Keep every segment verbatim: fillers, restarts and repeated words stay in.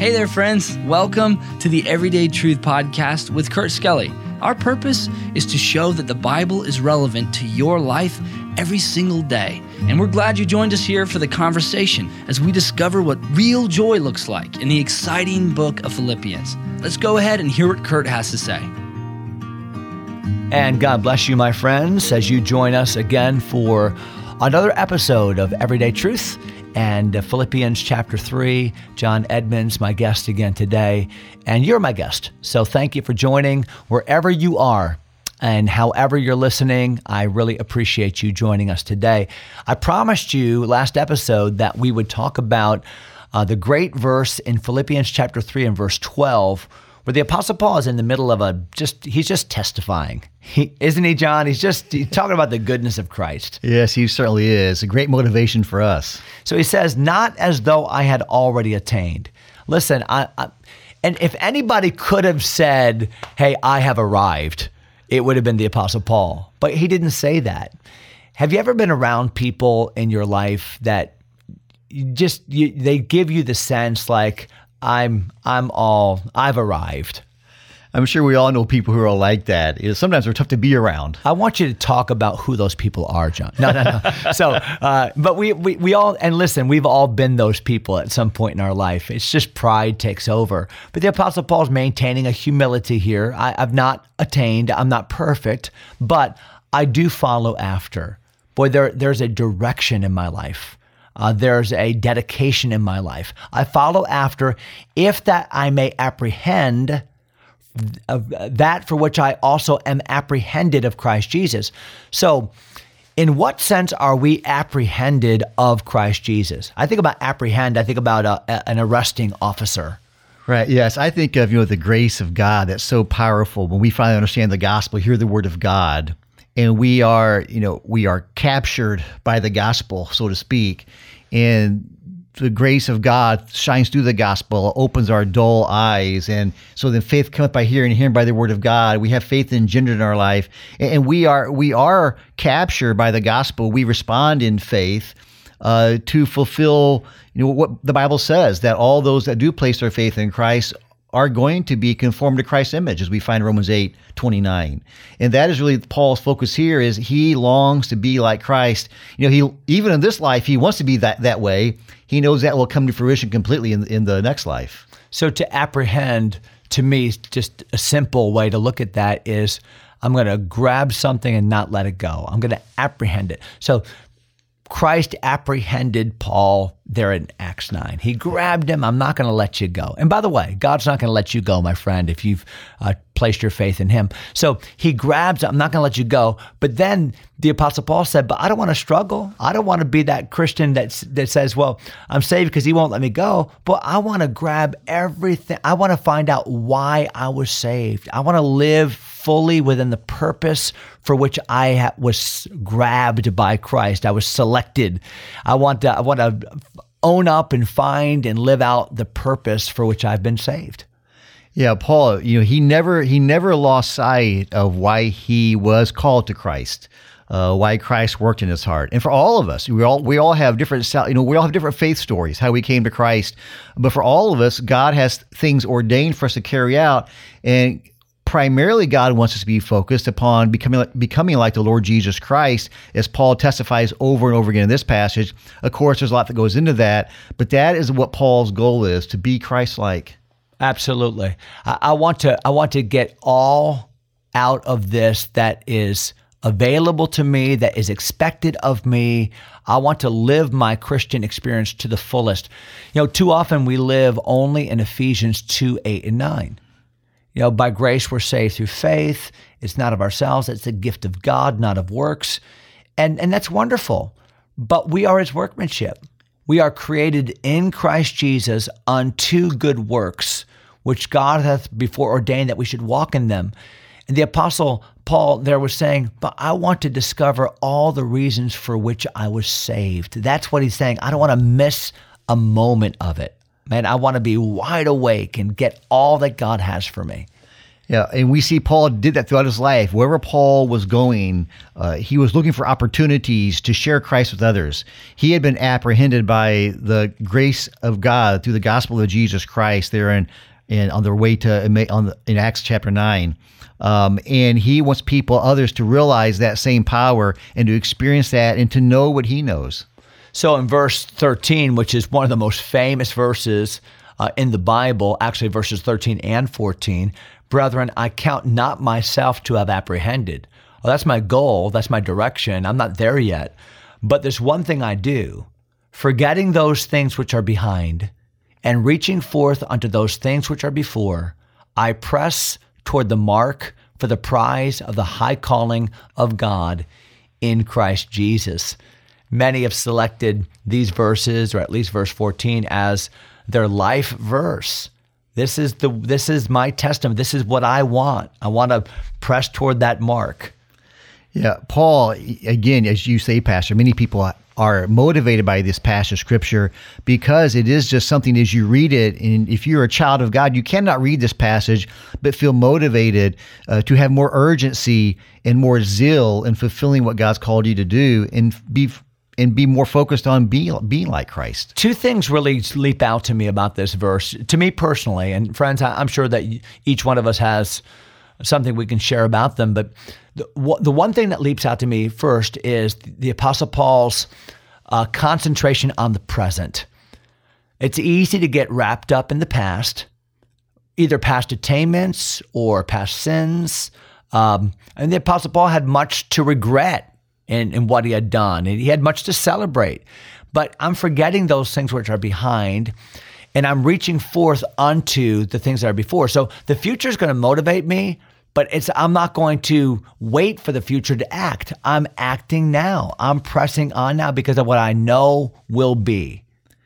Hey there, friends. Welcome to the Everyday Truth Podcast with Kurt Skelly. Our purpose is to show that the Bible is relevant to your life every single day. And we're glad you joined us here for the conversation as we discover what real joy looks like in the exciting book of Philippians. Let's go ahead and hear what Kurt has to say. And God bless you, my friends, as you join us again for another episode of Everyday Truth. And uh, Philippians chapter three, John Edmonds, my guest again today, and you're my guest. So thank you for joining wherever you are and however you're listening. I really appreciate you joining us today. I promised you last episode that we would talk about uh, the great verse in Philippians chapter three and verse twelve, where the Apostle Paul is in the middle of a just, he's just testifying. He, isn't he, John? He's just he's talking about the goodness of Christ. Yes, he certainly is. A great motivation for us. So he says, not as though I had already attained. Listen, I, I and if anybody could have said, hey, I have arrived, it would have been the Apostle Paul. But he didn't say that. Have you ever been around people in your life that you just, you, they give you the sense like, I'm I'm all, I've arrived? I'm sure we all know people who are like that. You know, sometimes they're tough to be around. I want you to talk about who those people are, John. No, no, no. So, uh, but we, we we all, and listen, we've all been those people at some point in our life. It's just pride takes over. But the Apostle Paul's maintaining a humility here. I, I've not attained, I'm not perfect, but I do follow after. Boy, there there's a direction in my life. Uh, there's a dedication in my life. I follow after, if that I may apprehend uh, that for which I also am apprehended of Christ Jesus. So, in what sense are we apprehended of Christ Jesus? I think about apprehend, I think about a, a, an arresting officer. Right. Yes. I think of, you know, the grace of God that's so powerful when we finally understand the gospel, hear the word of God. And we are, you know, we are captured by the gospel, so to speak. And the grace of God shines through the gospel, opens our dull eyes. And so then faith cometh by hearing, and hearing by the word of God. We have faith engendered in our life. And we are we are captured by the gospel. We respond in faith uh, to fulfill, you know, what the Bible says, that all those that do place their faith in Christ are going to be conformed to Christ's image, as we find in Romans eight twenty-nine. And that is really Paul's focus here, is he longs to be like Christ. You know, he even in this life, he wants to be that that way. He knows that will come to fruition completely in, in the next life. So to apprehend, to me, just a simple way to look at that is, I'm going to grab something and not let it go. I'm going to apprehend it. So Christ apprehended Paul there in Acts nine. He grabbed him. I'm not going to let you go. And by the way, God's not going to let you go, my friend, if you've uh, placed your faith in him. So he grabs, I'm not going to let you go. But then the Apostle Paul said, but I don't want to struggle. I don't want to be that Christian that's, that says, well, I'm saved because he won't let me go. But I want to grab everything. I want to find out why I was saved. I want to live fully within the purpose for which I ha- was grabbed by Christ. I was selected. I want to, I want to own up and find and live out the purpose for which I've been saved. Yeah, Paul, you know, he never he never lost sight of why he was called to Christ, uh, why Christ worked in his heart. And for all of us, we all we all have different, you know, we all have different faith stories, how we came to Christ. But for all of us, God has things ordained for us to carry out. And primarily, God wants us to be focused upon becoming becoming like the Lord Jesus Christ, as Paul testifies over and over again in this passage. Of course, there's a lot that goes into that, but that is what Paul's goal is, to be Christ-like. Absolutely. I, I want to I want to get all out of this that is available to me, that is expected of me. I want to live my Christian experience to the fullest. You know, too often we live only in Ephesians two, eight, and nine. You know, by grace we're saved through faith. It's not of ourselves. It's the gift of God, not of works. And, and that's wonderful. But we are his workmanship. We are created in Christ Jesus unto good works, which God hath before ordained that we should walk in them. And the Apostle Paul there was saying, but I want to discover all the reasons for which I was saved. That's what he's saying. I don't want to miss a moment of it. Man, I want to be wide awake and get all that God has for me. Yeah, and we see Paul did that throughout his life. Wherever Paul was going, uh, he was looking for opportunities to share Christ with others. He had been apprehended by the grace of God through the gospel of Jesus Christ there in, in on their way to on the, in Acts chapter nine. Um, and he wants people, others, to realize that same power and to experience that and to know what he knows. So in verse thirteen, which is one of the most famous verses uh, in the Bible, actually verses thirteen and fourteen, brethren, I count not myself to have apprehended. Well, that's my goal. That's my direction. I'm not there yet. But there's one thing I do, forgetting those things which are behind and reaching forth unto those things which are before, I press toward the mark for the prize of the high calling of God in Christ Jesus. Many have selected these verses, or at least verse fourteen, as their life verse. This is the this is my testament. This is what I want. I want to press toward that mark. Yeah, Paul, again, as you say, Pastor, many people are motivated by this passage of Scripture because it is just something as you read it, and if you're a child of God, you cannot read this passage but feel motivated uh, to have more urgency and more zeal in fulfilling what God's called you to do and be and be more focused on being, being like Christ. Two things really leap out to me about this verse, to me personally, and friends, I'm sure that each one of us has something we can share about them, but the, the one thing that leaps out to me first is the Apostle Paul's uh, concentration on the present. It's easy to get wrapped up in the past, either past attainments or past sins, um, and the Apostle Paul had much to regret in, in what he had done, and he had much to celebrate. But I'm forgetting those things which are behind, and I'm reaching forth unto the things that are before. So the future is going to motivate me, but it's I'm not going to wait for the future to act. I'm acting now. I'm pressing on now because of what I know will be.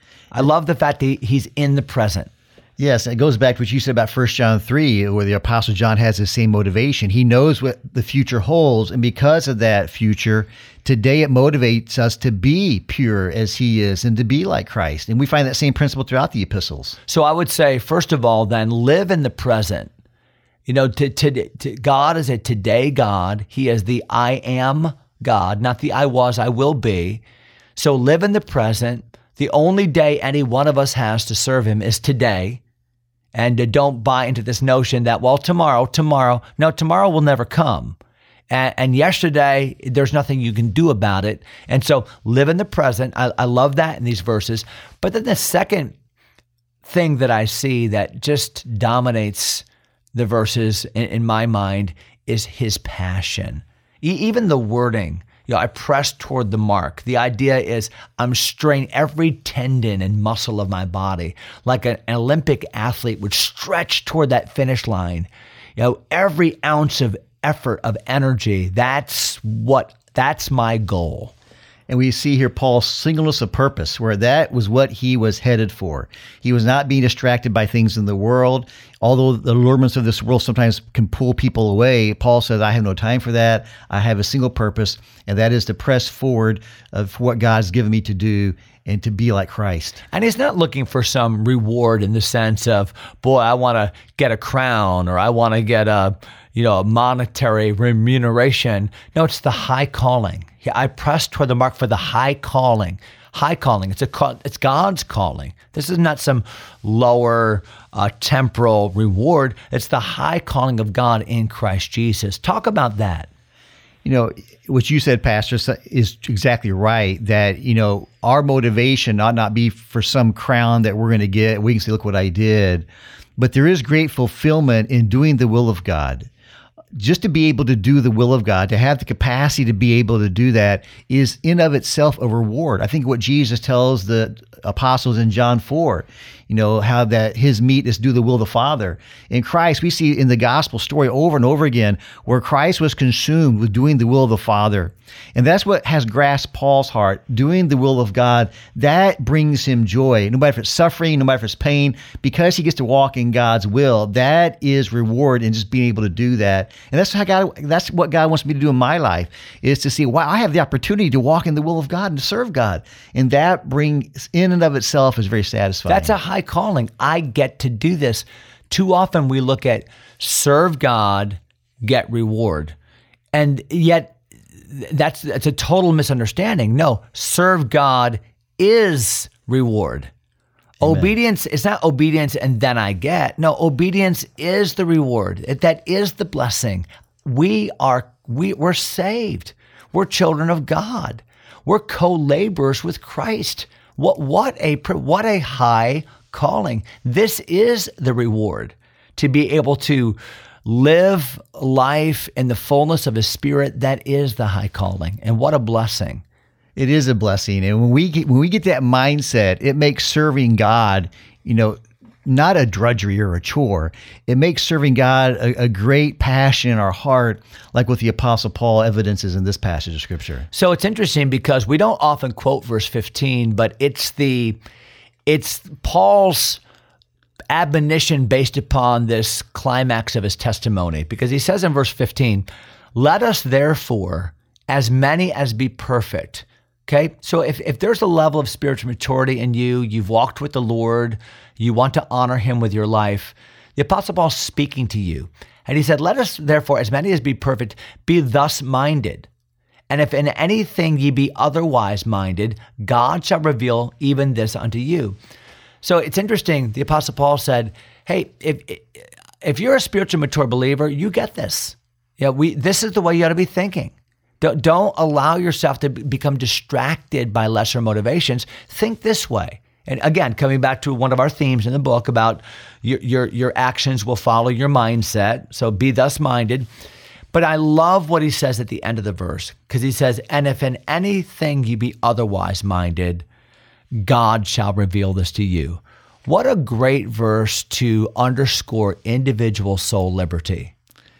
I love the fact that he's in the present. Yes, it goes back to what you said about First John three, where the Apostle John has the same motivation. He knows what the future holds, and because of that future, today it motivates us to be pure as he is and to be like Christ. And we find that same principle throughout the epistles. So I would say, first of all, then, live in the present. You know, to, to, to, God is a today God. He is the I am God, not the I was, I will be. So live in the present. The only day any one of us has to serve him is today. And uh, don't buy into this notion that, well, tomorrow, tomorrow. No, tomorrow will never come. And, and yesterday, there's nothing you can do about it. And so live in the present. I, I love that in these verses. But then the second thing that I see that just dominates the verses in, in my mind is his passion. E- even the wording. You know, I press toward the mark. The idea is I'm straining every tendon and muscle of my body like an Olympic athlete would stretch toward that finish line. You know, every ounce of effort, of energy, that's what, that's my goal. And we see here Paul's singleness of purpose, where that was what he was headed for. He was not being distracted by things in the world. Although the allurements of this world sometimes can pull people away, Paul says, I have no time for that. I have a single purpose, and that is to press forward of what God's given me to do and to be like Christ. And he's not looking for some reward in the sense of, boy, I want to get a crown or I want to get a, you know, a monetary remuneration. No, it's the high calling. I press toward the mark for the high calling. High calling. It's a call, it's God's calling. This is not some lower uh, temporal reward. It's the high calling of God in Christ Jesus. Talk about that. You know, what you said, Pastor, is exactly right, that, you know, our motivation ought not be for some crown that we're going to get. We can say, look what I did. But there is great fulfillment in doing the will of God. Just to be able to do the will of God, to have the capacity to be able to do that is in of itself a reward. I think what Jesus tells the apostles in John four, you know, how that his meat is do the will of the Father. In Christ, we see in the gospel story over and over again where Christ was consumed with doing the will of the Father. And that's what has grasped Paul's heart, doing the will of God. That brings him joy, no matter if it's suffering, no matter if it's pain, because he gets to walk in God's will. That is reward in just being able to do that. And that's how God, that's what God wants me to do in my life, is to see, wow, I have the opportunity to walk in the will of God and to serve God. And that brings, in and of itself, is very satisfying. That's a high calling. I get to do this. Too often we look at serve God, get reward. And yet that's, that's a total misunderstanding. No, serve God is reward. Amen. Obedience is not obedience and then I get. No, obedience is the reward. That is the blessing. We are, we, we're saved. We're children of God. We're co-laborers with Christ. What, what a, what a high calling. This is the reward, to be able to live life in the fullness of His Spirit. That is the high calling. And what a blessing. It is a blessing. And when we get, when we get that mindset, it makes serving God, you know, not a drudgery or a chore. It makes serving God a, a great passion in our heart, like what the Apostle Paul evidences in this passage of Scripture. So it's interesting because we don't often quote verse fifteen, but it's the it's Paul's admonition based upon this climax of his testimony, because he says in verse fifteen, "Let us therefore, as many as be perfect." Okay, so if, if there's a level of spiritual maturity in you, you've walked with the Lord, you want to honor Him with your life, the Apostle Paul's speaking to you. And he said, "Let us therefore, as many as be perfect, be thus minded. And if in anything ye be otherwise minded, God shall reveal even this unto you." So it's interesting. The Apostle Paul said, hey, if if you're a spiritual mature believer, you get this. Yeah, we. This is the way you ought to be thinking. Don't, don't allow yourself to become distracted by lesser motivations. Think this way. And again, coming back to one of our themes in the book about your your, your actions will follow your mindset. So be thus minded. But I love what he says at the end of the verse, because he says, "And if in anything you be otherwise minded, God shall reveal this to you." What a great verse to underscore individual soul liberty.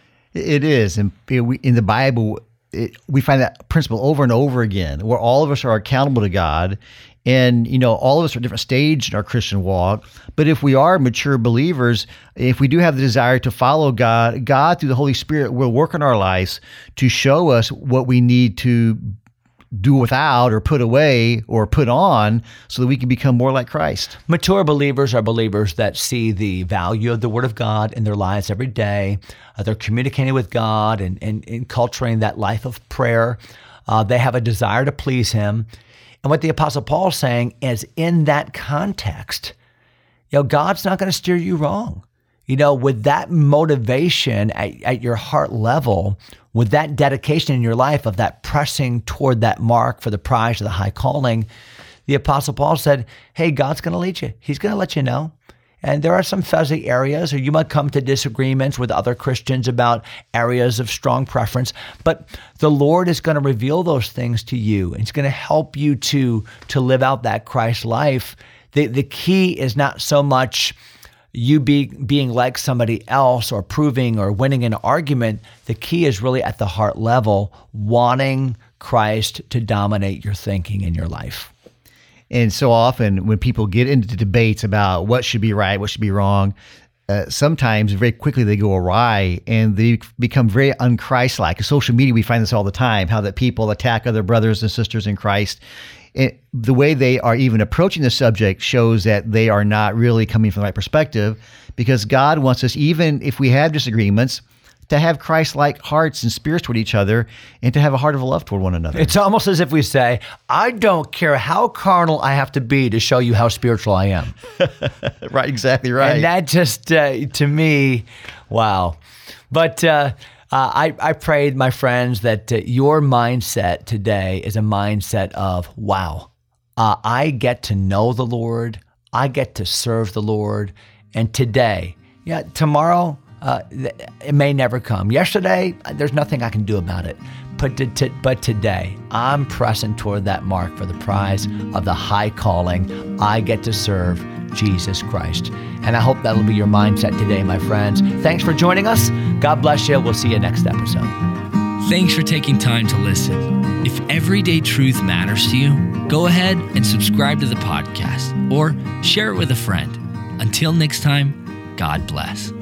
It is. And in the Bible, it, we find that principle over and over again, where all of us are accountable to God. And, you know, all of us are at different stage in our Christian walk. But if we are mature believers, if we do have the desire to follow God, God through the Holy Spirit will work in our lives to show us what we need to do without or put away or put on so that we can become more like Christ. Mature believers are believers that see the value of the Word of God in their lives every day. Uh, they're communicating with God and, and, and cultivating that life of prayer. Uh, they have a desire to please Him. And what the Apostle Paul is saying is, in that context, you know, God's not going to steer you wrong. You know, with that motivation at, at your heart level, with that dedication in your life of that pressing toward that mark for the prize of the high calling, the Apostle Paul said, hey, God's going to lead you. He's going to let you know. And there are some fuzzy areas, or you might come to disagreements with other Christians about areas of strong preference, but the Lord is going to reveal those things to you. And He's going to help you to, to live out that Christ life. The, the key is not so much you be, being like somebody else or proving or winning an argument. The key is really at the heart level, wanting Christ to dominate your thinking in your life. And so often when people get into debates about what should be right, what should be wrong, uh, sometimes very quickly they go awry and they become very un-Christ-like. In social media, we find this all the time, how that people attack other brothers and sisters in Christ. It, the way they are even approaching the subject shows that they are not really coming from the right perspective, because God wants us, even if we have disagreements, to have Christ-like hearts and spirits toward each other, and to have a heart of love toward one another. It's almost as if we say, I don't care how carnal I have to be to show you how spiritual I am. Right, exactly right. And that just, uh, to me, wow. But uh, uh, I, I prayed, my friends, that uh, your mindset today is a mindset of, wow, uh, I get to know the Lord, I get to serve the Lord, and today, yeah, tomorrow, Uh, it may never come. Yesterday, there's nothing I can do about it. But, to, to, but today, I'm pressing toward that mark for the prize of the high calling. I get to serve Jesus Christ. And I hope that'll be your mindset today, my friends. Thanks for joining us. God bless you. We'll see you next episode. Thanks for taking time to listen. If everyday truth matters to you, go ahead and subscribe to the podcast or share it with a friend. Until next time, God bless.